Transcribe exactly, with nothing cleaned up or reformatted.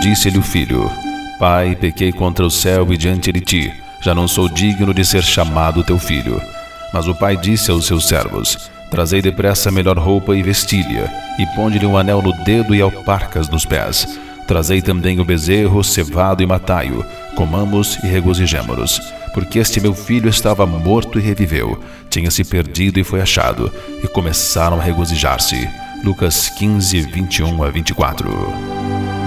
disse-lhe o filho: Pai, pequei contra o céu e diante de ti, já não sou digno de ser chamado teu filho. Mas o pai disse aos seus servos: Trazei depressa a melhor roupa e vestilha, e ponde-lhe um anel no dedo e alparcas nos pés. Trazei também o bezerro cevado e matai-o, comamos e regozijemo-nos. Porque este meu filho estava morto e reviveu, tinha se perdido e foi achado, e começaram a regozijar-se. Lucas quinze, vinte e um a vinte e quatro.